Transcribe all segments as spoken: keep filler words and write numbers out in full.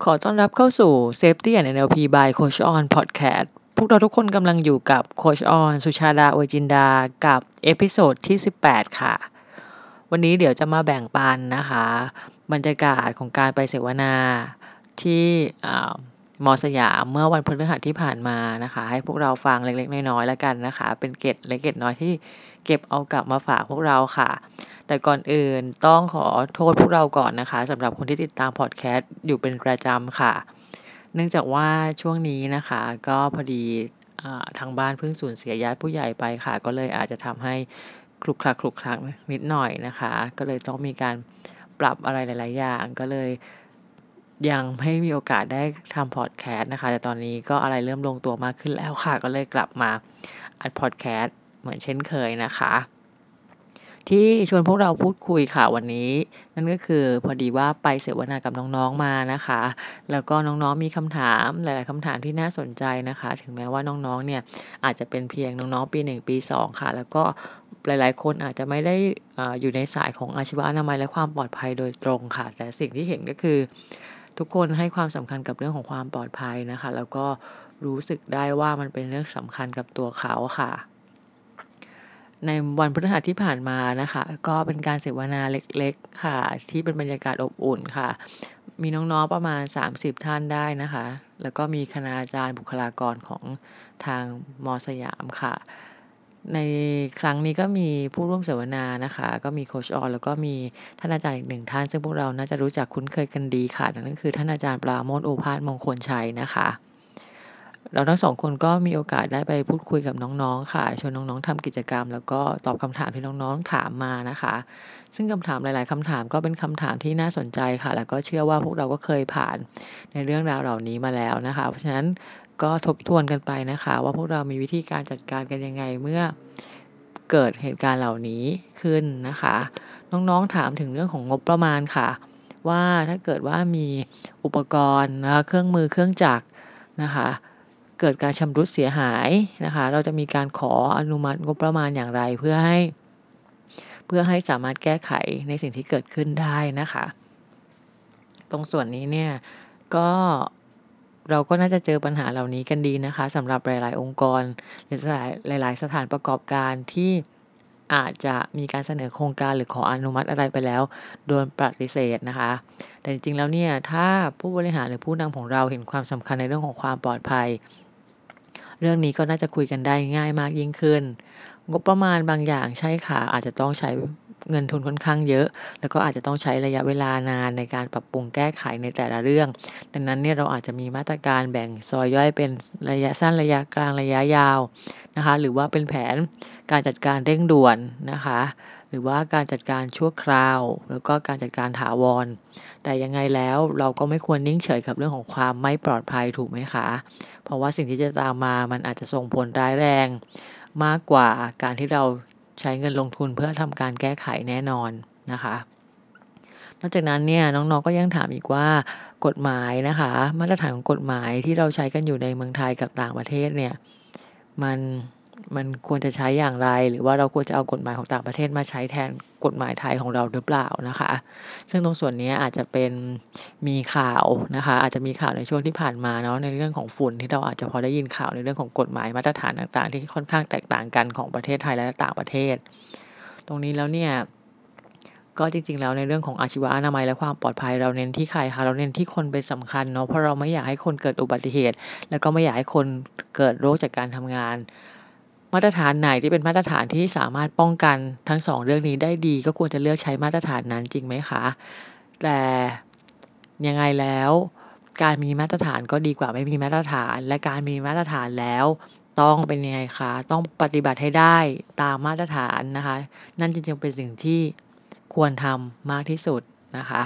ขอต้อนรับเข้าสู่ Safety แอนด์ เอ็น แอล พี by Coach On Podcast พวกเราทุกคนกำลังอยู่กับ Coach On สุชาดา อวยจินดา กับเอพิโซดที่สิบแปดค่ะ วันนี้เดี๋ยวจะมาแบ่งปันนะคะบรรยากาศของการไปเสวนาที่มอสยามเมื่อวันพฤหัสที่ผ่านมานะคะให้พวกเราฟังเล็กๆน้อยๆแล้วกันนะคะเป็นเกร็ดเล็กเกร็ดน้อยที่เก็บเอากลับมาฝากพวกเราค่ะแต่ก่อนอื่นต้องขอโทษพวกเราก่อนนะคะสำหรับคนที่ติดตามพอดแคสต์อยู่เป็นประจำค่ะเนื่องจากว่าช่วงนี้นะคะก็พอดีทางบ้านเพิ่งสูญเสียญาติผู้ใหญ่ไปค่ะก็เลยอาจจะทำให้คลุกคลักคลุกคลักนิดหน่อยนะคะก็เลยต้องมีการปรับอะไรหลายๆอย่างก็เลยยังไม่มีโอกาสได้ทำพอดแคสต์นะคะแต่ตอนนี้ก็อะไรเริ่มลงตัวมากขึ้นแล้วค่ะก็เลยกลับมาอัดพอดแคสต์เหมือนเช่นเคยนะคะที่ชวนพวกเราพูดคุยค่ะวันนี้นั่นก็คือพอดีว่าไปเสวนากับน้องๆมานะคะแล้วก็น้องๆมีคำถามหลายๆคำถามที่น่าสนใจนะคะถึงแม้ว่าน้องๆเนี่ยอาจจะเป็นเพียงน้องๆปีหนึ่งปีสองค่ะแล้วก็หลายๆคนอาจจะไม่ได้ออยู่ในสายของอาชีวะอนามัยและความปลอดภัยโดยตรงค่ะแต่สิ่งที่เห็นก็คือทุกคนให้ความสำคัญกับเรื่องของความปลอดภัยนะคะแล้วก็รู้สึกได้ว่ามันเป็นเรื่องสำคัญกับตัวเขาค่ะในวันพฤหัสที่ผ่านมานะคะก็เป็นการเสวนาเล็กๆค่ะที่เป็นบรรยากาศอบอุ่นค่ะมีน้องๆประมาณสามสิบท่านได้นะคะแล้วก็มีคณาจารย์บุคลากรของทางมอสยามค่ะในครั้งนี้ก็มีผู้ร่วมเสวนานะคะก็มีโค้ชออนแล้วก็มีท่านอาจารย์อีกหนึ่งท่านซึ่งพวกเราน่าจะรู้จักคุ้นเคยกันดีค่ะนั่นก็คือท่านอาจารย์ปราโมทย์ โอภาสมงคลชัยนะคะเราทั้งสองคนก็มีโอกาสได้ไปพูดคุยกับน้องๆค่ะชวนน้องๆทำกิจกรรมแล้วก็ตอบคำถามที่น้องๆถามมานะคะซึ่งคำถามหลายๆคำถามก็เป็นคำถามที่น่าสนใจค่ะแล้วก็เชื่อว่าพวกเราก็เคยผ่านในเรื่องราวเหล่านี้มาแล้วนะคะเพราะฉะนั้นก็ทบทวนกันไปนะคะว่าพวกเรามีวิธีการจัดการกันยังไงเมื่อเกิดเหตุการณ์เหล่านี้ขึ้นนะคะน้องๆถามถึงเรื่องของงบประมาณค่ะว่าถ้าเกิดว่ามีอุปกรณ์นะคะเครื่องมือเครื่องจักรนะคะเกิดการชำรุดเสียหายนะคะเราจะมีการขออนุมัติงบประมาณอย่างไรเพื่อให้เพื่อให้สามารถแก้ไขในสิ่งที่เกิดขึ้นได้นะคะตรงส่วนนี้เนี่ยก็เราก็น่าจะเจอปัญหาเหล่านี้กันดีนะคะสำหรับหลายๆองค์กรหรือหลายๆสถานประกอบการที่อาจจะมีการเสนอโครงการหรือขออนุมัติอะไรไปแล้วโดนปฏิเสธนะคะแต่จริงๆแล้วเนี่ยถ้าผู้บริหารหรือผู้นำของเราเห็นความสำคัญในเรื่องของความปลอดภัยเรื่องนี้ก็น่าจะคุยกันได้ง่ายมากยิ่งขึ้นงบประมาณบางอย่างใช่ค่ะอาจจะต้องใช้เงินทุนค่อนข้างเยอะแล้วก็อาจจะต้องใช้ระยะเวลานานในการปรับปรุงแก้ไขในแต่ละเรื่องดังนั้นเนี่ยเราอาจจะมีมาตรการแบ่งซอยย่อยเป็นระยะสั้นระยะกลางระยะยาวนะคะหรือว่าเป็นแผนการจัดการเร่งด่วนนะคะหรือว่าการจัดการชั่วคราวแล้วก็การจัดการถาวรแต่ยังไงแล้วเราก็ไม่ควรนิ่งเฉยกับเรื่องของความไม่ปลอดภัยถูกไหมคะเพราะว่าสิ่งที่จะตามมามันอาจจะส่งผลร้ายแรงมากกว่าการที่เราใช้เงินลงทุนเพื่อทำการแก้ไขแน่นอนนะคะนอกจากนั้นเนี่ยน้องๆก็ยังถามอีกว่ากฎหมายนะคะมาตรฐานของกฎหมายที่เราใช้กันอยู่ในเมืองไทยกับต่างประเทศเนี่ยมันมันควรจะใช้อย่างไรหรือว่าเราควรจะเอากฎหมายของต่างประเทศมาใช้แทนกฎหมายไทยของเราหรือเปล่านะคะซึ่งตรงส่วนนี้อาจจะเป็นมีข่าวนะคะอาจจะมีข่าวในช่วงที่ผ่านมาเนาะในเรื่องของฝุ่นที่เราอาจจะพอได้ยินข่าวในเรื่องของกฎหมายมาตรฐานต่างๆที่ค่อนข้างแตกต่างกันของประเทศไทยและต่างประเทศตรงนี้แล้วเนี่ยก็จริงๆแล้วในเรื่องของอาชีวะอนามัยและความปลอดภัยเราเน้นที่ใครคะเราเน้นที่คนเป็นสำคัญเนาะเพราะเราไม่อยากให้คนเกิดอุบัติเหตุแล้วก็ไม่อยากให้คนเกิดโรคจากการทำงานมาตรฐานไหนที่เป็นมาตรฐานที่สามารถป้องกันทั้งสองเรื่องนี้ได้ดีก็ควรจะเลือกใช้มาตรฐานนั้นจริงไหมคะแต่ยังไงแล้วการมีมาตรฐานก็ดีกว่าไม่มีมาตรฐานและการมีมาตรฐานแล้วต้องเป็นยังไงคะต้องปฏิบัติให้ได้ตามมาตรฐานนะคะนั่นจริงๆเป็นสิ่งที่ควรทำมากที่สุดนะคะ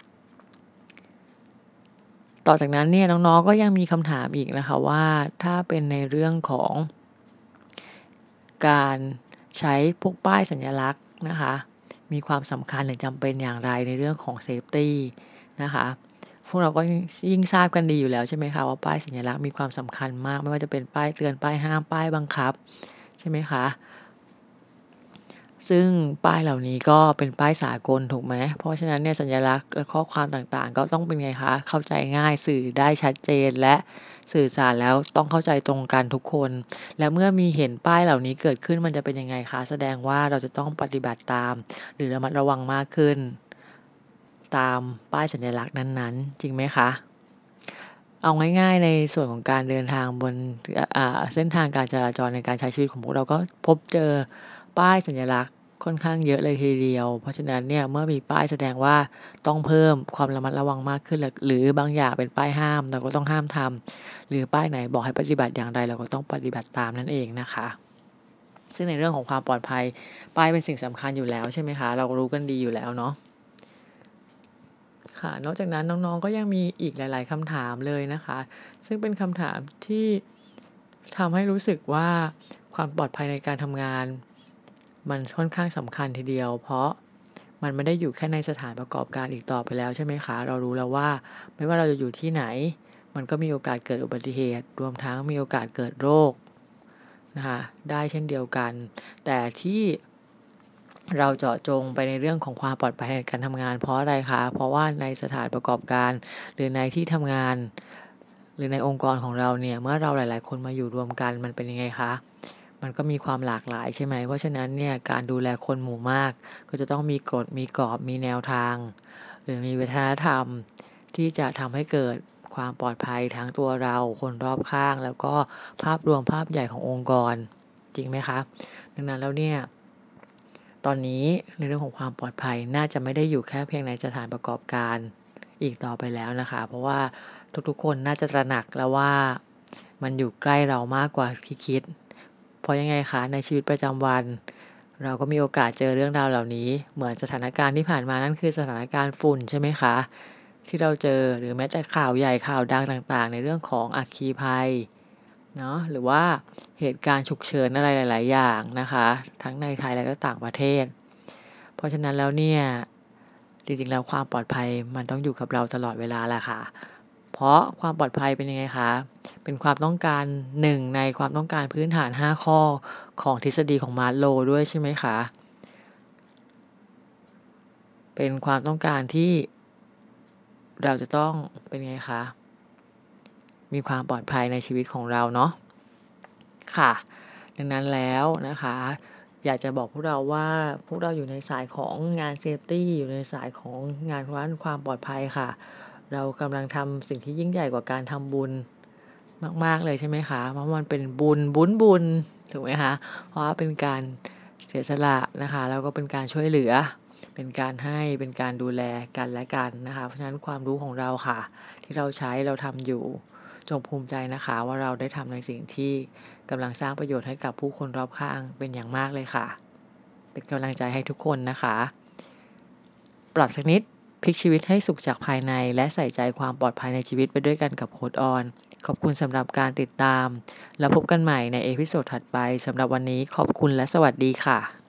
ต่อจากนั้นเนี่ยน้องๆก็ยังมีคำถามอีกนะคะว่าถ้าเป็นในเรื่องของการใช้พวกป้ายสัญลักษณ์นะคะมีความสำคัญหรือจำเป็นอย่างไรในเรื่องของเซฟตี้นะคะพวกเราก็ยิ่งทราบกันดีอยู่แล้วใช่ไหมคะว่าป้ายสัญลักษณ์มีความสำคัญมากไม่ว่าจะเป็นป้ายเตือนป้ายห้ามป้ายบังคับใช่ไหมคะซึ่งป้ายเหล่านี้ก็เป็นป้ายสากลถูกไหมเพราะฉะนั้นเนี่ยสัญลักษณ์และข้อความต่างๆก็ต้องเป็นไงคะเข้าใจง่ายสื่อได้ชัดเจนและสื่อสารแล้วต้องเข้าใจตรงกันทุกคนและเมื่อมีเห็นป้ายเหล่านี้เกิดขึ้นมันจะเป็นยังไงคะแสดงว่าเราจะต้องปฏิบัติตามหรือระมัดระวังมากขึ้นตามป้ายสัญลักษณ์นั้นๆจริงไหมคะเอาง่ายๆในส่วนของการเดินทางบนเส้นทางการจราจรในการใช้ชีวิตของพวกเราก็พบเจอป้ายสัญลักษณ์ค่อนข้างเยอะเลยทีเดียวเพราะฉะนั้นเนี่ยเมื่อมีป้ายแสดงว่าต้องเพิ่มความระมัดระวังมากขึ้นหรือบางอย่างเป็นป้ายห้ามเราก็ต้องห้ามทำหรือป้ายไหนบอกให้ปฏิบัติอย่างไรเราก็ต้องปฏิบัติตามนั่นเองนะคะซึ่งในเรื่องของความปลอดภัยป้ายเป็นสิ่งสำคัญอยู่แล้วใช่ไหมคะเรารู้กันดีอยู่แล้วเนาะค่ะนอกจากนั้นน้องๆก็ยังมีอีกหลายๆคำถามเลยนะคะซึ่งเป็นคำถามที่ทำให้รู้สึกว่าความปลอดภัยในการทำงานมันค่อนข้างสำคัญทีเดียวเพราะมันไม่ได้อยู่แค่ในสถานประกอบการอีกต่อไปแล้วใช่ไหมคะเรารู้แล้วว่าไม่ว่าเราจะอยู่ที่ไหนมันก็มีโอกาสเกิดอุบัติเหตุรวมทั้งมีโอกาสเกิดโรคนะคะได้เช่นเดียวกันแต่ที่เราเจาะจงไปในเรื่องของความปลอดภัยในการทำงานเพราะอะไรคะเพราะว่าในสถานประกอบการหรือในที่ทำงานหรือในองค์กรของเราเนี่ยเมื่อเราหลายๆคนมาอยู่รวมกันมันเป็นยังไงคะมันก็มีความหลากหลายใช่ไหมเพราะฉะนั้นเนี่ยการดูแลคนหมู่มากก็จะต้องมีกฎมีกรอบมีแนวทางหรือมีวัฒนธรรมที่จะทำให้เกิดความปลอดภัยทั้งตัวเราคนรอบข้างแล้วก็ภาพรวมภาพใหญ่ขององค์กรจริงไหมคะดังนั้นแล้วเนี่ยตอนนี้ในเรื่องของความปลอดภัยน่าจะไม่ได้อยู่แค่เพียงในสถานประกอบการอีกต่อไปแล้วนะคะเพราะว่าทุกๆคนน่าจะตระหนักแล้วว่ามันอยู่ใกล้เรามากกว่าที่คิดเพราะยังไงคะในชีวิตประจำวันเราก็มีโอกาสเจอเรื่องราวเหล่านี้เหมือนสถานการณ์ที่ผ่านมานั่นคือสถานการณ์ฝุ่นใช่ไหมคะที่เราเจอหรือแม้แต่ข่าวใหญ่ข่าวดังต่างๆในเรื่องของอัคคีภัยเนาะหรือว่าเหตุการณ์ฉุกเฉินอะไรหลายๆอย่างนะคะทั้งในไทยและก็ต่างประเทศเพราะฉะนั้นแล้วเนี่ยจริงๆแล้วความปลอดภัยมันต้องอยู่กับเราตลอดเวลาแหละค่ะเพราะความปลอดภัยเป็นยังไงคะเป็นความต้องการหนึ่งในความต้องการพื้นฐานห้าข้อของทฤษฎีของมาสโลว์ด้วยใช่ไหมคะเป็นความต้องการที่เราจะต้องเป็นไงคะมีความปลอดภัยในชีวิตของเราเนาะค่ะดังนั้นแล้วนะคะอยากจะบอกพวกเราว่าพวกเราอยู่ในสายของงานเซฟตี้อยู่ในสายของงานด้านความปลอดภัยค่ะเรากำลังทำสิ่งที่ยิ่งใหญ่กว่าการทำบุญมากๆเลยใช่ไหมคะเพราะมันเป็นบุญบุญบุญถูกไหมคะเพราะว่าเป็นการเสียสละนะคะแล้วก็เป็นการช่วยเหลือเป็นการให้เป็นการดูแลกันและกันนะคะเพราะฉะนั้นความรู้ของเราค่ะที่เราใช้เราทำอยู่จงภูมิใจนะคะว่าเราได้ทำในสิ่งที่กำลังสร้างประโยชน์ให้กับผู้คนรอบข้างเป็นอย่างมากเลยค่ะเป็นกำลังใจให้ทุกคนนะคะปรับสักนิดพลิกชีวิตให้สุขจากภายในและใส่ใจความปลอดภัยในชีวิตไปด้วยกันกับโค้ชออนขอบคุณสำหรับการติดตามแล้วพบกันใหม่ในเอพิโซดถัดไปสำหรับวันนี้ขอบคุณและสวัสดีค่ะ